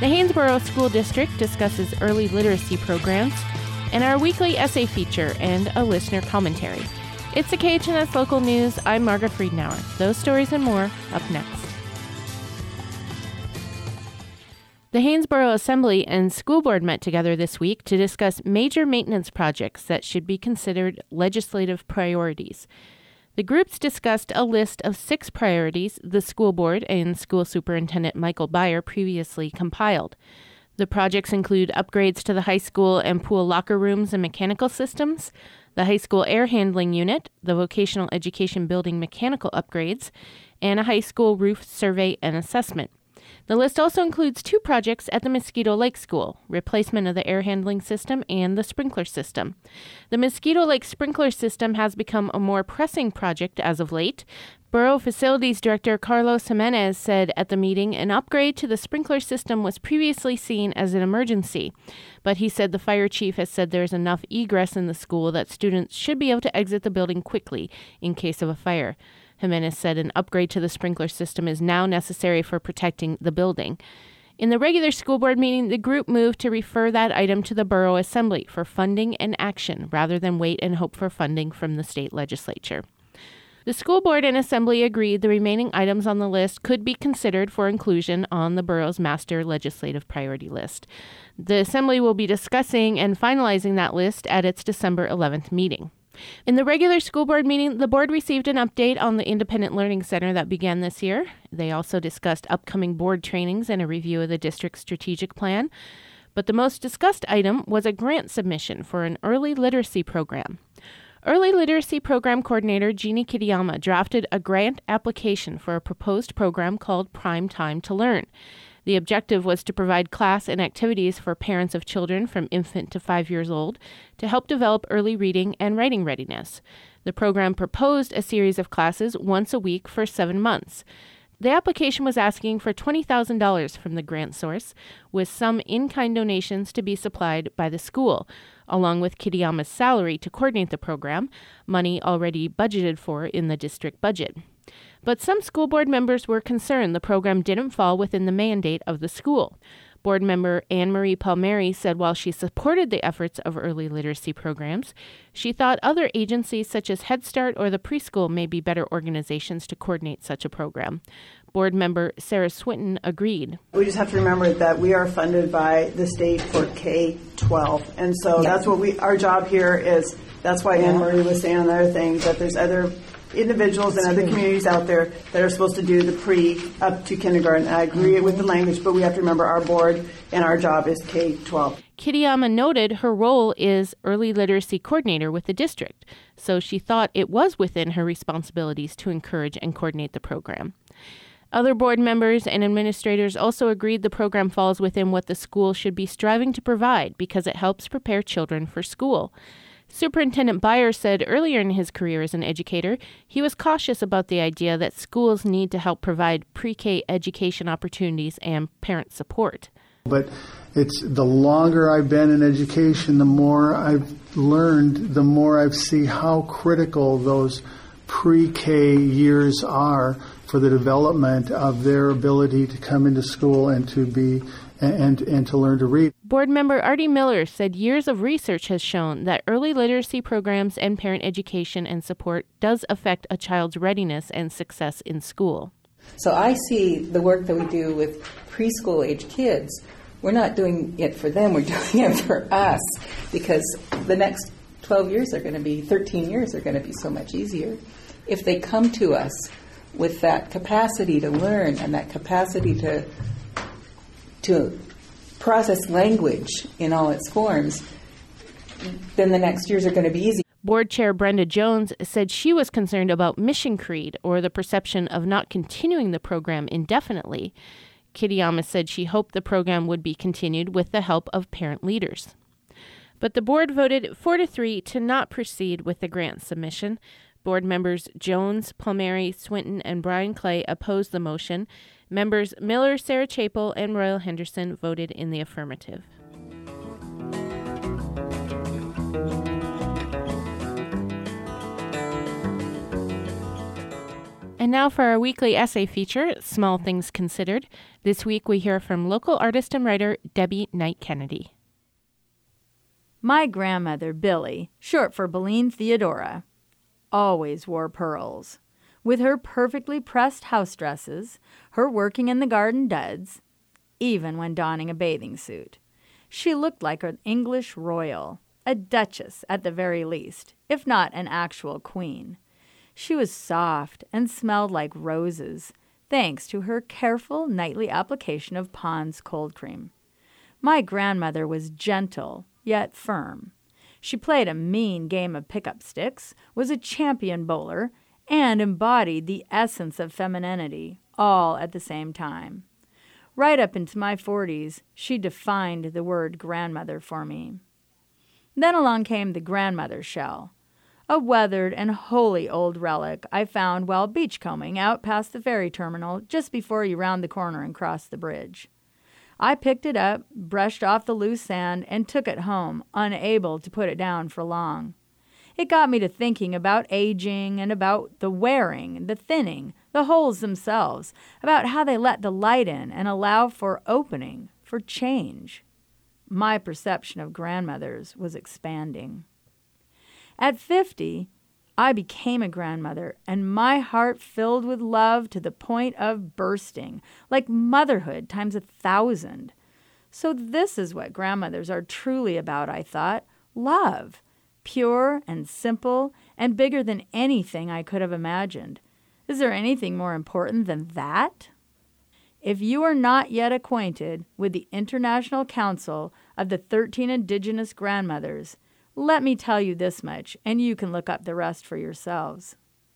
The Haynesboro School District discusses early literacy programs, and our weekly essay feature and a listener commentary. It's the KHNS Local News. I'm Margaret Friedenauer. Those stories and more up next. The Haynesboro Assembly and School Board met together this week to discuss major maintenance projects that should be considered legislative priorities. The groups discussed a list of 6 priorities the school board and School Superintendent Michael Byer previously compiled. The projects include upgrades to the high school and pool locker rooms and mechanical systems, the high school air handling unit, the vocational education building mechanical upgrades, and a high school roof survey and assessment. The list also includes 2 projects at the Mosquito Lake School, replacement of the air handling system and the sprinkler system. The Mosquito Lake sprinkler system has become a more pressing project as of late. Borough Facilities Director Carlos Jimenez said at the meeting an upgrade to the sprinkler system was previously seen as an emergency, but he said the fire chief has said there is enough egress in the school that students should be able to exit the building quickly in case of a fire. Jimenez said an upgrade to the sprinkler system is now necessary for protecting the building. In the regular school board meeting, the group moved to refer that item to the Borough Assembly for funding and action rather than wait and hope for funding from the state legislature. The school board and assembly agreed the remaining items on the list could be considered for inclusion on the borough's master legislative priority list. The assembly will be discussing and finalizing that list at its December 11th meeting. In the regular school board meeting, the board received an update on the Independent Learning Center that began this year. They also discussed upcoming board trainings and a review of the district's strategic plan. But the most discussed item was a grant submission for an early literacy program. Early Literacy Program Coordinator Jeannie Kitayama drafted a grant application for a proposed program called Prime Time to Learn. The objective was to provide class and activities for parents of children from infant to 5 years old to help develop early reading and writing readiness. The program proposed a series of classes once a week for 7 months. The application was asking for $20,000 from the grant source, with some in-kind donations to be supplied by the school, along with Kitayama's salary to coordinate the program, money already budgeted for in the district budget. But some school board members were concerned the program didn't fall within the mandate of the school. Board member Anne Marie Palmieri said while she supported the efforts of early literacy programs, she thought other agencies such as Head Start or the preschool may be better organizations to coordinate such a program. Board member Sarah Swinton agreed. We just have to remember that we are funded by the state for K-12. And so that's what our job here is. That's why Anne Marie was saying another thing, that there's other individuals and other communities out there that are supposed to do the pre up to kindergarten. I agree with the language, but we have to remember our board and our job is K-12. Kitayama noted her role is early literacy coordinator with the district, so she thought it was within her responsibilities to encourage and coordinate the program. Other board members and administrators also agreed the program falls within what the school should be striving to provide because it helps prepare children for school. Superintendent Byer said earlier in his career as an educator, he was cautious about the idea that schools need to help provide pre-K education opportunities and parent support. But it's the longer I've been in education, the more I've learned, the more I see how critical those pre-K years are for the development of their ability to come into school and to be and to learn to read. Board member Artie Miller said years of research has shown that early literacy programs and parent education and support does affect a child's readiness and success in school. So I see the work that we do with preschool age kids, we're not doing it for them, we're doing it for us, because the next 12 years are going to be, 13 years are going to be so much easier if they come to us with that capacity to learn and that capacity to process language in all its forms, then the next years are going to be easy. Board Chair Brenda Jones said she was concerned about mission creed or the perception of not continuing the program indefinitely. Kitayama said she hoped the program would be continued with the help of parent leaders. But the board voted 4-3 to not proceed with the grant submission. Board members Jones, Palmieri, Swinton, and Brian Clay opposed the motion. Members Miller, Sarah Chapel, and Royal Henderson voted in the affirmative. And now for our weekly essay feature, Small Things Considered. This week we hear from local artist and writer Debbie Knight Kennedy. My grandmother, Billy, short for Beline Theodora, always wore pearls. With her perfectly pressed house dresses, her working in the garden duds, even when donning a bathing suit. She looked like an English royal, a duchess at the very least, if not an actual queen. She was soft and smelled like roses, thanks to her careful nightly application of Pond's cold cream. My grandmother was gentle, yet firm. She played a mean game of pick-up sticks, was a champion bowler, and embodied the essence of femininity, all at the same time. Right up into my 40s, she defined the word grandmother for me. Then along came the grandmother shell, a weathered and wholly old relic I found while beachcombing out past the ferry terminal just before you round the corner and cross the bridge. I picked it up, brushed off the loose sand, and took it home, unable to put it down for long. It got me to thinking about aging and about the wearing, the thinning, the holes themselves, about how they let the light in and allow for opening, for change. My perception of grandmothers was expanding. At 50, I became a grandmother, and my heart filled with love to the point of bursting, like motherhood times 1,000. So this is what grandmothers are truly about, I thought. Love. Pure and simple and bigger than anything I could have imagined. Is there anything more important than that? If you are not yet acquainted with the International Council of the 13 Indigenous Grandmothers, let me tell you this much, and you can look up the rest for yourselves.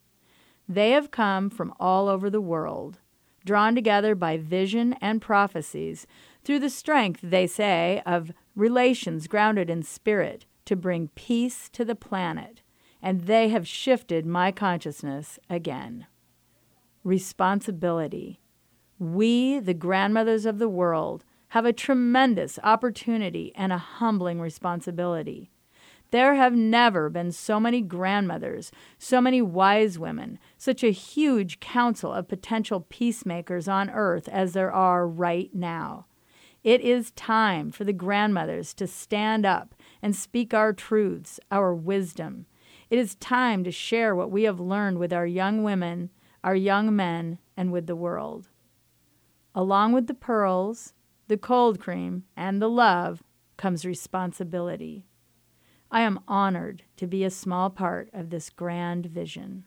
They have come from all over the world, drawn together by vision and prophecies, through the strength, they say, of relations grounded in spirit, to bring peace to the planet, and they have shifted my consciousness again. Responsibility. We, the grandmothers of the world, have a tremendous opportunity and a humbling responsibility. There have never been so many grandmothers, so many wise women, such a huge council of potential peacemakers on earth as there are right now. It is time for the grandmothers to stand up and speak our truths, our wisdom. It is time to share what we have learned with our young women, our young men, and with the world. Along with the pearls, the cold cream, and the love comes responsibility. I am honored to be a small part of this grand vision.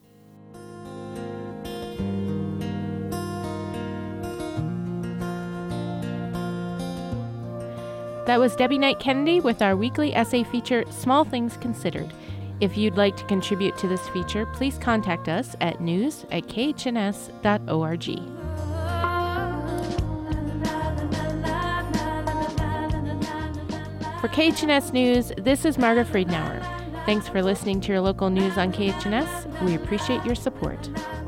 That was Debbie Knight Kennedy with our weekly essay feature, Small Things Considered. If you'd like to contribute to this feature, please contact us at news@khns.org. For KHNS News, this is Marga Friedenauer. Thanks for listening to your local news on KHNS. We appreciate your support.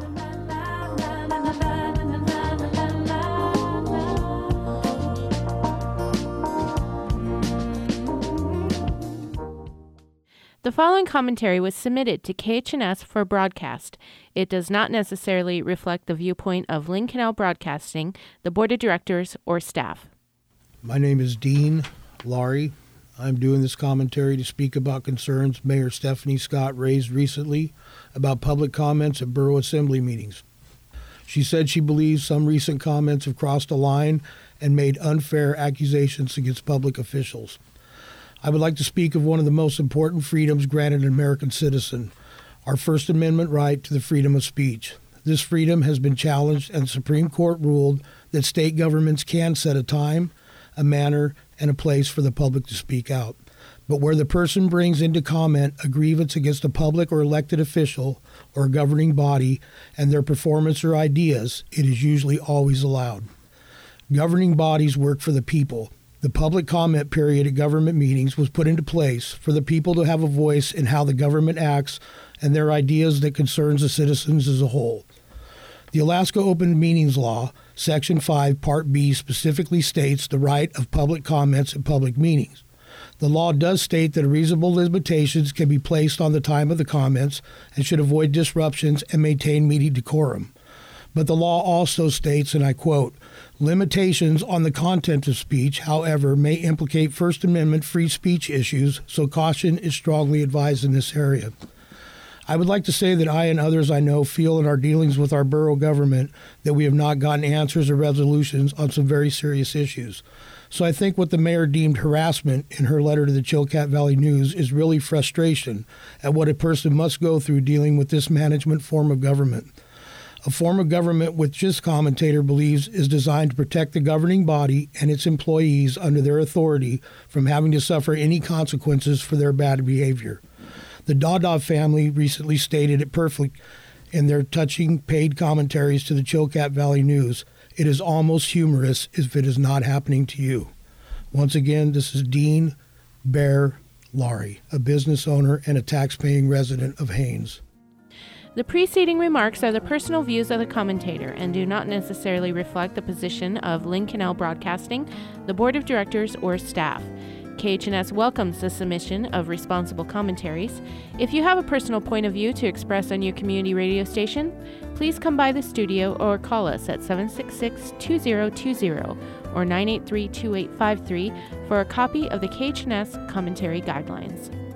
The following commentary was submitted to KHNS for broadcast. It does not necessarily reflect the viewpoint of Lynn Canal Broadcasting, the Board of Directors, or staff. My name is Dean Laurie. I'm doing this commentary to speak about concerns Mayor Stephanie Scott raised recently about public comments at Borough Assembly meetings. She said she believes some recent comments have crossed a line and made unfair accusations against public officials. I would like to speak of one of the most important freedoms granted an American citizen, our First Amendment right to the freedom of speech. This freedom has been challenged, and the Supreme Court ruled that state governments can set a time, a manner, and a place for the public to speak out. But where the person brings into comment a grievance against a public or elected official or a governing body and their performance or ideas, it is usually always allowed. Governing bodies work for the people. The public comment period at government meetings was put into place for the people to have a voice in how the government acts and their ideas that concerns the citizens as a whole. The Alaska Open Meetings Law, Section 5, Part B, specifically states the right of public comments at public meetings. The law does state that reasonable limitations can be placed on the time of the comments and should avoid disruptions and maintain meeting decorum. But the law also states, and I quote, limitations on the content of speech, however, may implicate First Amendment free speech issues, so caution is strongly advised in this area. I would like to say that I and others I know feel in our dealings with our borough government that we have not gotten answers or resolutions on some very serious issues. So I think what the mayor deemed harassment in her letter to the Chilkat Valley News is really frustration at what a person must go through dealing with this management form of government. A form of government which this commentator believes is designed to protect the governing body and its employees under their authority from having to suffer any consequences for their bad behavior. The Dada family recently stated it perfectly in their touching paid commentaries to the Chilkat Valley News. It is almost humorous if it is not happening to you. Once again, this is Dean Bear Laurie, a business owner and a tax-paying resident of Haines. The preceding remarks are the personal views of the commentator and do not necessarily reflect the position of Lynn Canal Broadcasting, the board of directors, or staff. KHNS welcomes the submission of responsible commentaries. If you have a personal point of view to express on your community radio station, please come by the studio or call us at 766-2020 or 983-2853 for a copy of the KHNS commentary guidelines.